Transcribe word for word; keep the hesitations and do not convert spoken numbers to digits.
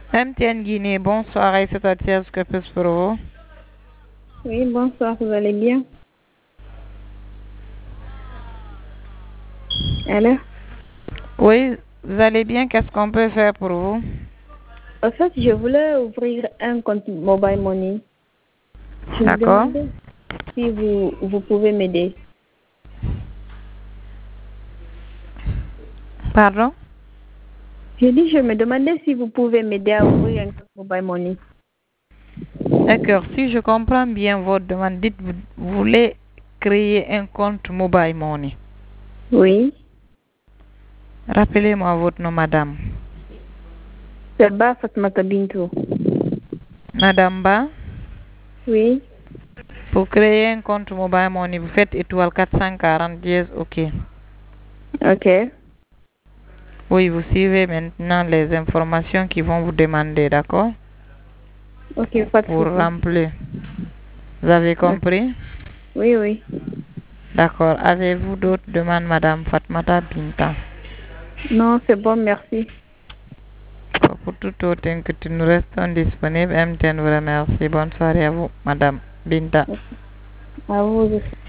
M T N Guinée, bonsoir, Aïssata Thiès, que peut-ce pour vous? Oui, bonsoir, vous allez bien? Allô? Oui, vous allez bien, qu'est-ce qu'on peut faire pour vous? En fait, je voulais ouvrir un compte Mobile Money. Je me D'accord. demandais si vous, vous pouvez m'aider. Pardon? Je dis, je me demandais si vous pouvez m'aider à ouvrir un compte Mobile Money. D'accord, si je comprends bien votre demande, dites vous vous voulez créer un compte Mobile Money. Oui, Rappelez-moi votre nom, madame. c'est Ba Fatmata Bintou. Madame Ba, Oui, pour créer un compte Mobile Money, vous faites étoile quatre cent quarante dièse, ok. ok. Oui, vous suivez maintenant les informations qui vont vous demander, d'accord? Ok, pas de Pour souci. remplir. Vous avez Ok. compris? Oui, oui. D'accord. Avez-vous d'autres demandes, madame Fatmata Binta? Non, c'est bon, merci. Pour tout autre inquiétude, nous restons disponibles. M T N vous remercie. Bonne soirée à vous, madame Binta. À vous aussi.